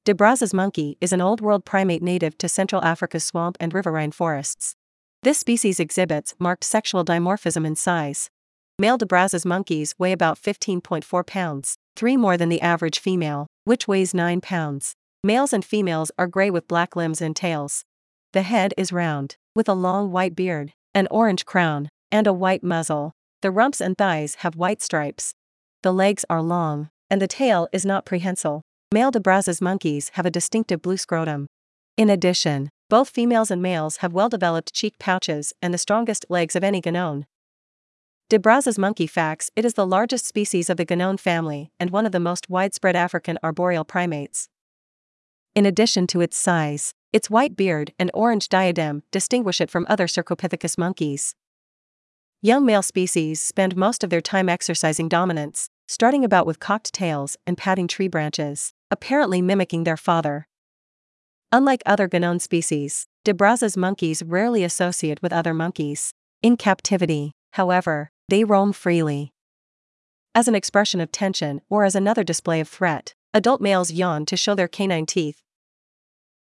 De Brazza's monkey is an Old World primate native to Central Africa's swamp and riverine forests. This species exhibits marked sexual dimorphism in size. Male De Brazza's monkeys weigh about 15.4 pounds, 3 more than the average female, which weighs 9 pounds. Males and females are gray with black limbs and tails. The head is round, with a long white beard, an orange crown, and a white muzzle. The rumps and thighs have white stripes. The legs are long, and the tail is not prehensile. Male De Brazza's monkeys have a distinctive blue scrotum. In addition, both females and males have well-developed cheek pouches and the strongest legs of any Guinean. De Brazza's monkey facts: it is the largest species of the Guinean family and one of the most widespread African arboreal primates. In addition to its size, its white beard and orange diadem distinguish it from other Cercopithecus monkeys. Young male species spend most of their time exercising dominance, strutting about with cocked tails and patting tree branches, apparently mimicking their father. Unlike other Guinean species, De Brazza's monkeys rarely associate with other monkeys. In captivity, however, they roam freely. As an expression of tension or as another display of threat, adult males yawn to show their canine teeth,